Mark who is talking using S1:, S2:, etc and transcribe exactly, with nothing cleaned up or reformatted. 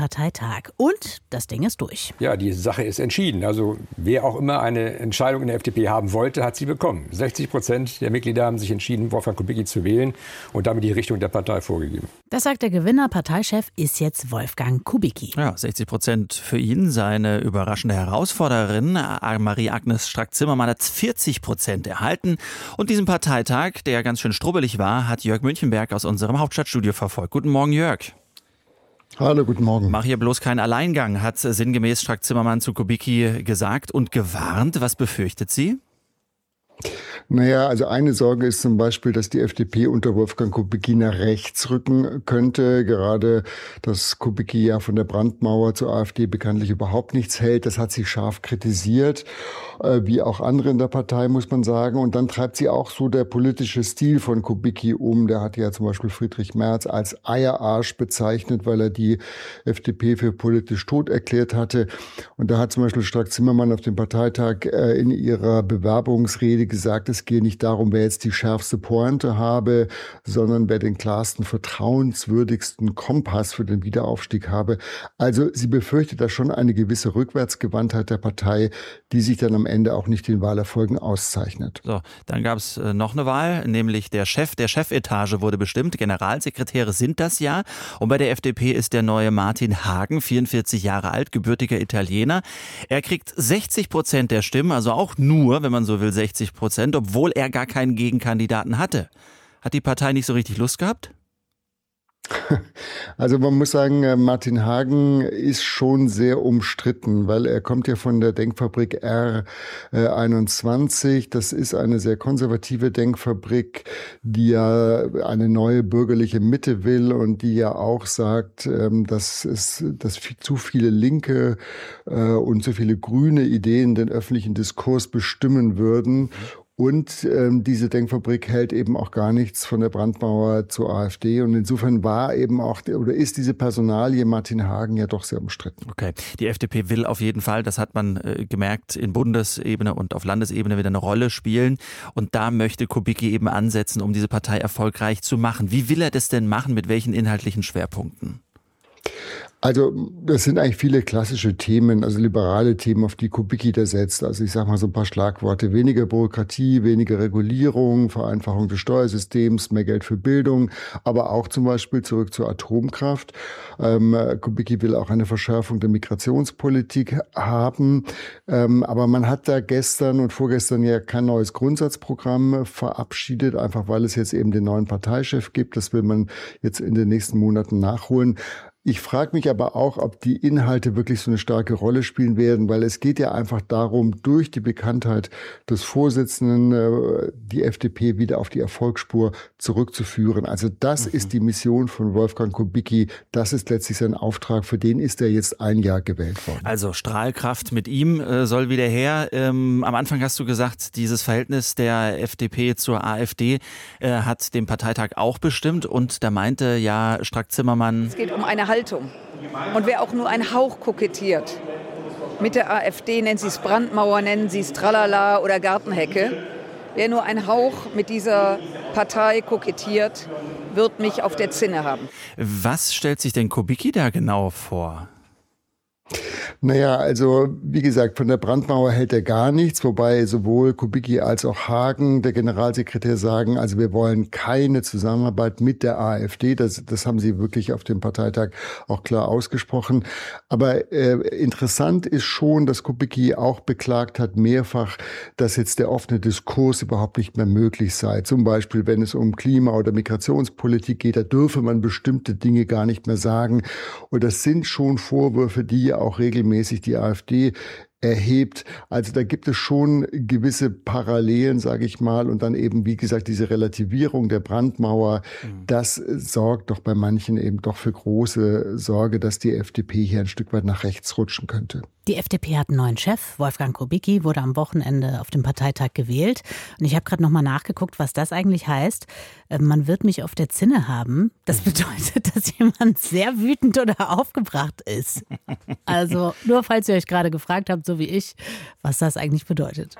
S1: Parteitag. Und das Ding ist durch.
S2: Ja, die Sache ist entschieden. Also wer auch immer eine Entscheidung in der F D P haben wollte, hat sie bekommen. sechzig Prozent der Mitglieder haben sich entschieden, Wolfgang Kubicki zu wählen und damit die Richtung der Partei vorgegeben.
S1: Das sagt der Gewinner. Parteichef ist jetzt Wolfgang Kubicki.
S3: Ja, sechzig Prozent für ihn. Seine überraschende Herausforderin Marie-Agnes Strack-Zimmermann hat vierzig Prozent erhalten. Und diesen Parteitag, der ganz schön strubbelig war, hat Jörg Münchenberg aus unserem Hauptstadtstudio verfolgt. Guten Morgen, Jörg.
S4: Hallo, guten Morgen.
S3: Mach hier bloß keinen Alleingang, hat sinngemäß Strack-Zimmermann zu Kubicki gesagt und gewarnt. Was befürchtet sie?
S4: Naja, also eine Sorge ist zum Beispiel, dass die F D P unter Wolfgang Kubicki nach rechts rücken könnte. Gerade, dass Kubicki ja von der Brandmauer zur AfD bekanntlich überhaupt nichts hält. Das hat sie scharf kritisiert, wie auch andere in der Partei, muss man sagen. Und dann treibt sie auch so der politische Stil von Kubicki um. Der hat ja zum Beispiel Friedrich Merz als Eierarsch bezeichnet, weil er die F D P für politisch tot erklärt hatte. Und da hat zum Beispiel Strack-Zimmermann auf dem Parteitag in ihrer Bewerbungsrede gesagt, es gehe nicht darum, wer jetzt die schärfste Pointe habe, sondern wer den klarsten, vertrauenswürdigsten Kompass für den Wiederaufstieg habe. Also sie befürchtet da schon eine gewisse Rückwärtsgewandtheit der Partei, die sich dann am Ende auch nicht in Wahlerfolgen auszeichnet.
S3: So, dann gab es noch eine Wahl, nämlich der Chef der Chefetage wurde bestimmt. Generalsekretäre sind das ja. Und bei der F D P ist der neue Martin Hagen, vierundvierzig Jahre alt, gebürtiger Italiener. Er kriegt sechzig Prozent der Stimmen, also auch nur, wenn man so will, sechzig Prozent, obwohl er gar keinen Gegenkandidaten hatte. Hat die Partei nicht so richtig Lust gehabt?
S4: Also man muss sagen, Martin Hagen ist schon sehr umstritten, weil er kommt ja von der Denkfabrik R einundzwanzig. Das ist eine sehr konservative Denkfabrik, die ja eine neue bürgerliche Mitte will und die ja auch sagt, dass es dass zu viele linke und zu viele grüne Ideen den öffentlichen Diskurs bestimmen würden. Und ähm, diese Denkfabrik hält eben auch gar nichts von der Brandmauer zur AfD. Und insofern war eben auch, oder ist diese Personalie Martin Hagen ja doch sehr umstritten.
S3: Okay, die F D P will auf jeden Fall, das hat man äh, gemerkt, in Bundesebene und auf Landesebene wieder eine Rolle spielen. Und da möchte Kubicki eben ansetzen, um diese Partei erfolgreich zu machen. Wie will er das denn machen? Mit welchen inhaltlichen Schwerpunkten?
S4: Also das sind eigentlich viele klassische Themen, also liberale Themen, auf die Kubicki da setzt. Also ich sage mal so ein paar Schlagworte: weniger Bürokratie, weniger Regulierung, Vereinfachung des Steuersystems, mehr Geld für Bildung, aber auch zum Beispiel zurück zur Atomkraft. Ähm, Kubicki will auch eine Verschärfung der Migrationspolitik haben. Ähm, aber man hat da gestern und vorgestern ja kein neues Grundsatzprogramm verabschiedet, einfach weil es jetzt eben den neuen Parteichef gibt. Das will man jetzt in den nächsten Monaten nachholen. Ich frage mich aber auch, ob die Inhalte wirklich so eine starke Rolle spielen werden, weil es geht ja einfach darum, durch die Bekanntheit des Vorsitzenden die F D P wieder auf die Erfolgsspur zurückzuführen. Also das mhm. ist die Mission von Wolfgang Kubicki. Das ist letztlich sein Auftrag. Für den ist er jetzt ein Jahr gewählt worden.
S3: Also Strahlkraft mit ihm äh, soll wieder her. Ähm, am Anfang hast du gesagt, dieses Verhältnis der F D P zur AfD äh, hat den Parteitag auch bestimmt. Und da meinte ja Strack-Zimmermann,
S5: es geht um eine Haltung. Und wer auch nur einen Hauch kokettiert mit der AfD, nennen Sie es Brandmauer, nennen Sie es Tralala oder Gartenhecke, wer nur einen Hauch mit dieser Partei kokettiert, wird mich auf der Zinne haben.
S3: Was stellt sich denn Kubicki da genau vor?
S4: Naja, also wie gesagt, von der Brandmauer hält er gar nichts, wobei sowohl Kubicki als auch Hagen, der Generalsekretär, sagen, also wir wollen keine Zusammenarbeit mit der AfD. Das, das haben sie wirklich auf dem Parteitag auch klar ausgesprochen. Aber äh, interessant ist schon, dass Kubicki auch beklagt hat mehrfach, dass jetzt der offene Diskurs überhaupt nicht mehr möglich sei. Zum Beispiel, wenn es um Klima- oder Migrationspolitik geht, da dürfe man bestimmte Dinge gar nicht mehr sagen. Und das sind schon Vorwürfe, die ja auch regelmäßig die AfD erhebt. Also da gibt es schon gewisse Parallelen, sage ich mal. Und dann eben, wie gesagt, diese Relativierung der Brandmauer, mhm. das sorgt doch bei manchen eben doch für große Sorge, dass die F D P hier ein Stück weit nach rechts rutschen könnte.
S1: Die F D P hat einen neuen Chef. Wolfgang Kubicki wurde am Wochenende auf dem Parteitag gewählt. Und ich habe gerade noch mal nachgeguckt, was das eigentlich heißt. Man wird mich auf der Zinne haben. Das bedeutet, dass jemand sehr wütend oder aufgebracht ist. Also nur falls ihr euch gerade gefragt habt, so wie ich, was das eigentlich bedeutet.